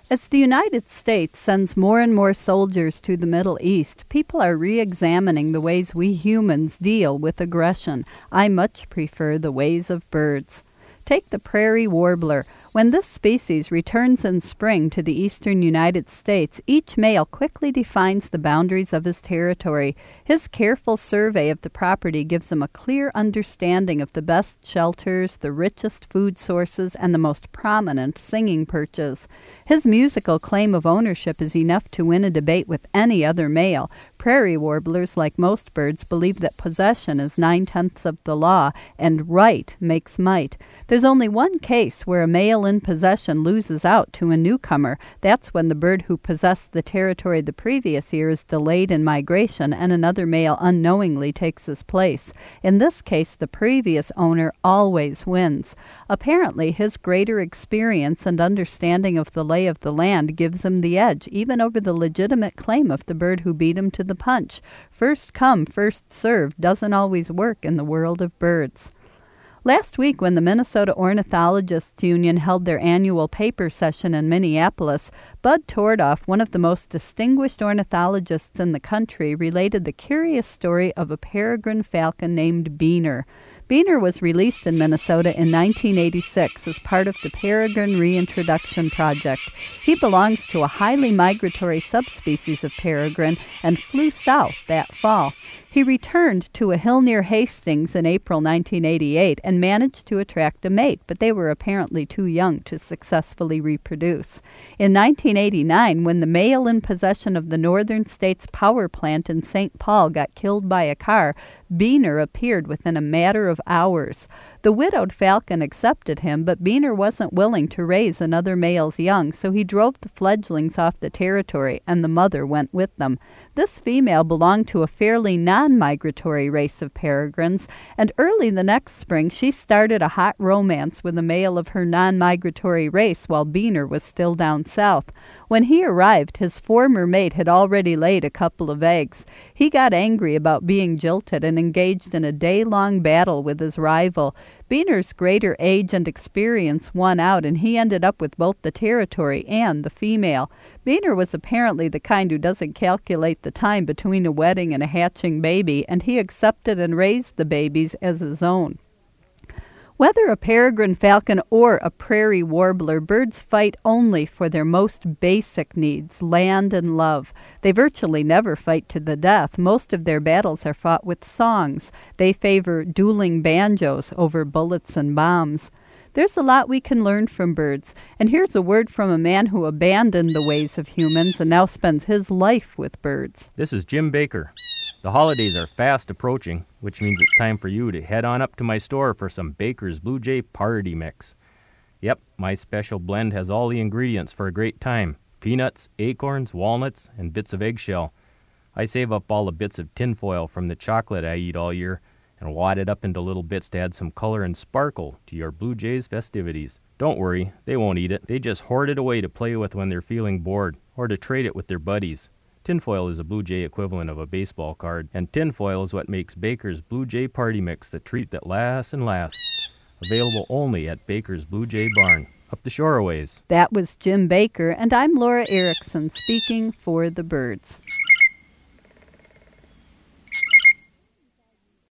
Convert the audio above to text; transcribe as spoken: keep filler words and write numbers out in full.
As the United States sends more and more soldiers to the Middle East, people are re-examining the ways we humans deal with aggression. I much prefer the ways of birds. Take the prairie warbler. When this species returns in spring to the eastern United States, each male quickly defines the boundaries of his territory. His careful survey of the property gives him a clear understanding of the best shelters, the richest food sources, and the most prominent singing perches. His musical claim of ownership is enough to win a debate with any other male. Prairie warblers, like most birds, believe that possession is nine-tenths of the law, and right makes might. There's only one case where a male in possession loses out to a newcomer. That's when the bird who possessed the territory the previous year is delayed in migration and another male unknowingly takes his place. In this case, the previous owner always wins. Apparently, his greater experience and understanding of the lay of the land gives him the edge, even over the legitimate claim of the bird who beat him to the punch. First come, first served doesn't always work in the world of birds. Last week, when the Minnesota Ornithologists Union held their annual paper session in Minneapolis, Bud Tordoff, one of the most distinguished ornithologists in the country, related the curious story of a peregrine falcon named Beaner. Beaner was released in Minnesota in nineteen eighty-six as part of the Peregrine Reintroduction Project. He belongs to a highly migratory subspecies of peregrine and flew south that fall. He returned to a hill near Hastings in April nineteen eighty-eight and managed to attract a mate, but they were apparently too young to successfully reproduce. In nineteen eighty-nine, when the male in possession of the Northern States Power Plant in Saint Paul got killed by a car, Beaner appeared within a matter of hours. The widowed falcon accepted him, but Beaner wasn't willing to raise another male's young, so he drove the fledglings off the territory, and the mother went with them. This female belonged to a fairly non-migratory race of peregrines, and early the next spring she started a hot romance with a male of her non-migratory race while Beaner was still down south. When he arrived, his former mate had already laid a couple of eggs. He got angry about being jilted and engaged in a day-long battle with his rival. Beaner's greater age and experience won out, and he ended up with both the territory and the female. Beaner was apparently the kind who doesn't calculate the time between a wedding and a hatching baby, and he accepted and raised the babies as his own. Whether a peregrine falcon or a prairie warbler, birds fight only for their most basic needs, land and love. They virtually never fight to the death. Most of their battles are fought with songs. They favor dueling banjos over bullets and bombs. There's a lot we can learn from birds, and here's a word from a man who abandoned the ways of humans and now spends his life with birds. This is Jim Baker. The holidays are fast approaching, which means it's time for you to head on up to my store for some Baker's Blue Jay Party Mix. Yep, my special blend has all the ingredients for a great time. Peanuts, acorns, walnuts, and bits of eggshell. I save up all the bits of tinfoil from the chocolate I eat all year and wad it up into little bits to add some color and sparkle to your Blue Jays festivities. Don't worry, they won't eat it. They just hoard it away to play with when they're feeling bored or to trade it with their buddies. Tinfoil is a Blue Jay equivalent of a baseball card, and tinfoil is what makes Baker's Blue Jay Party Mix the treat that lasts and lasts. Available only at Baker's Blue Jay Barn, up the shore a ways. That was Jim Baker, and I'm Laura Erickson, speaking for the birds.